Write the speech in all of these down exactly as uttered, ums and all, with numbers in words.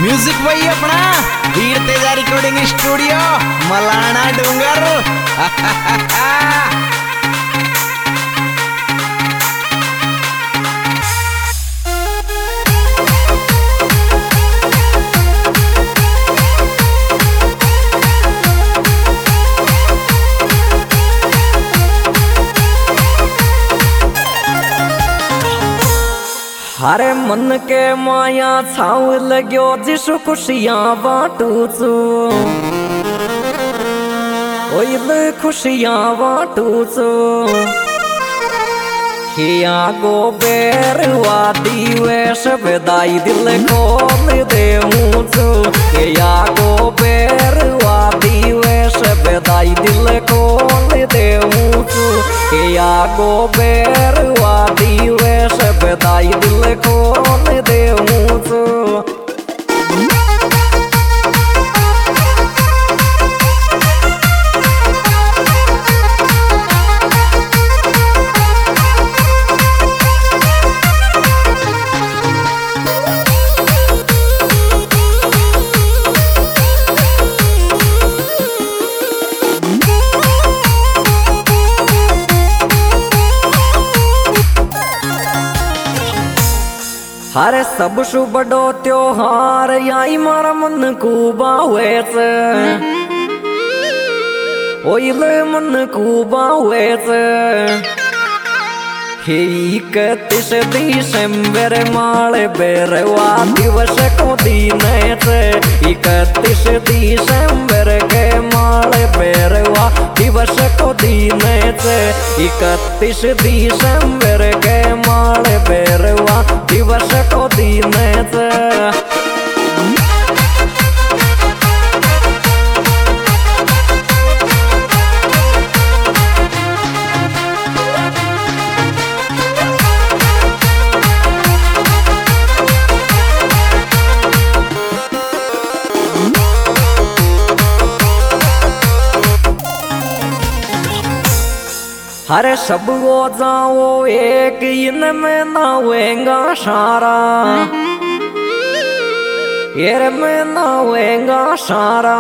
Music वही अपना Veer Teja recording studio Malana Dungar. हरे मन के माया छाव लगो जिसु खुशियां बाटू छू ओइल खुशियां बाटू छू हिया गो बेरवा दिवेश बधाई दिल खोल देऊं छू हिया गो बेरवा दिवेश बधाई दिल खोल देऊं छू हिया गो बेरवा दिवेश बधाई दिल खोल देऊं छू। हरे सब सु बड़ो त्योहार याई मारा मन को बावेच ओइल मन को बावेच हे इकतीस दिसंबर माले बेरवा दिवस को दीनेच इकतीस दिसंबर के माले बेरवा दिवस को दीनेच इकतीस दिसंबर के माले बेरवा दिवस को दीनेच। हरे सब वो जाओ एक इनमें नावेंगा सारा येर में नावेंगा सारा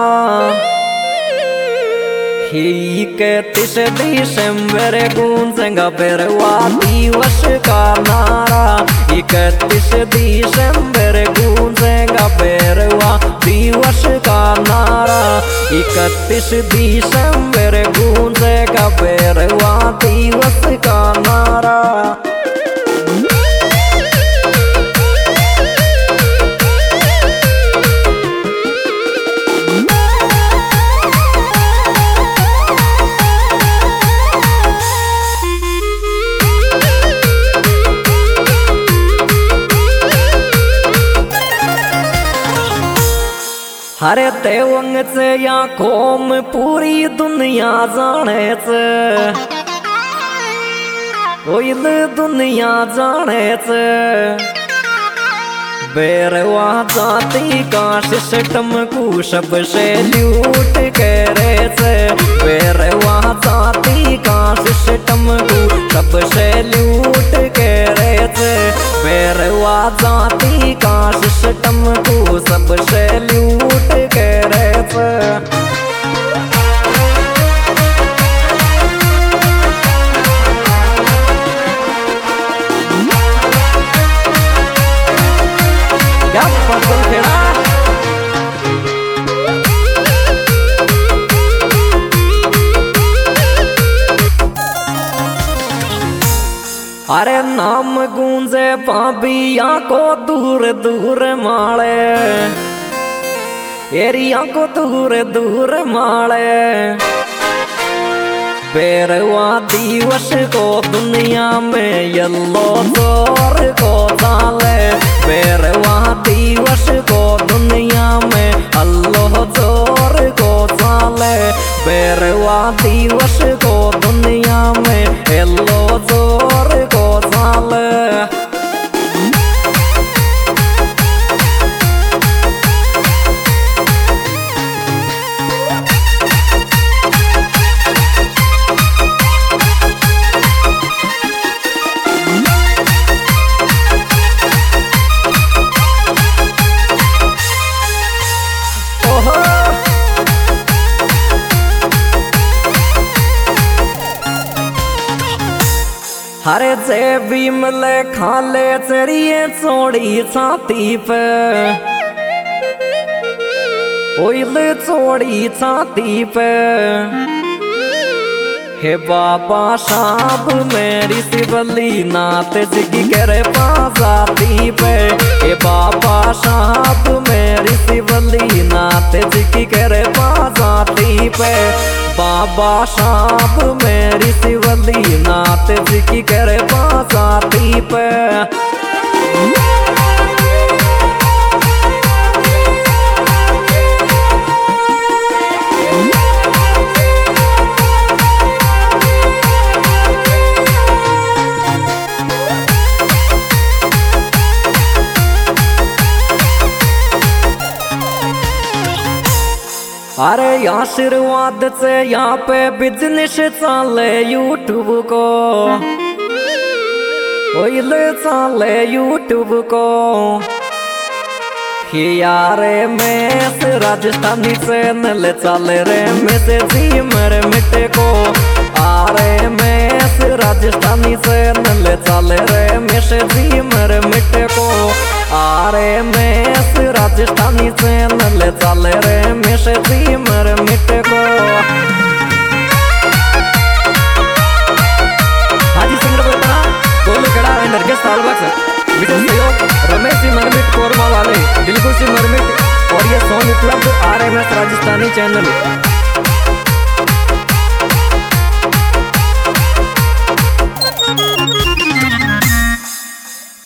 ही इकतीस दिसंबर गूंजेगा बेरवा दिवस का नारा इकतीस दिसंबर गूंजेगा बेरवा दिवस का नारा इकतीस दिसंबर गूंजेगा बेरवा दिवस का नारा। हरे देवंग से या कौम पूरी दुनिया जाने से ओइल दुनिया जाने से बेरवा जाति का सिस्टम को सबसे लूट करे से बेरवा जाति का सिस्टम को सबसे लूट करे से बेरवा जाति का सिस्टम को सबसे लूट करे से। क्या फसल खेड़ा अरे नाम गूंजे पाबिया को दूर दूर माले एरिया को दूर दूर माले बेरवा दिवस को दुनिया में यल्लो जोर को डाले बेरवा दिवस को दुनिया में अल्लाह जोर को डाले बेरवा दिवस को दुनिया में अल्लाह जोर को डाले। से भी मिले खाले चरिए चोड़ी छाती पे ओइल चोड़ी छाती पे हे बाबा साहब मेरी शिवली नाथ जिगी करे पाजाती पे हे बाबा साहब मेरी शिवली नाथ जिगी करे पाजाती पे बाबा साहब मेरी शिवली नाथ जिगी करे पाजाती पे अरे आशीर्वाद से यहाँ पे बिजनेस चाले यूट्यूब को ओइले चाले यूट्यूब को यारे में से राजस्थानी चैनल चाले रे में से जी मेरे मिटे को आरे में से राजस्थानी चैनल चाले रे में से जी मेरे मिटे को आरे में से राजस्थानी चैनल चाले रे में से जी मेरे मिटे को हाजी सिंगर बोलता गोलू कड़ा एंड नरगिस तालबक्स विशेष सहयोग रमेश सिंह मरमिट कोरमा वाले दिलकुश सिंह मरमिट और ये सॉन्ग उपलब्ध R M S Rajasthani channel.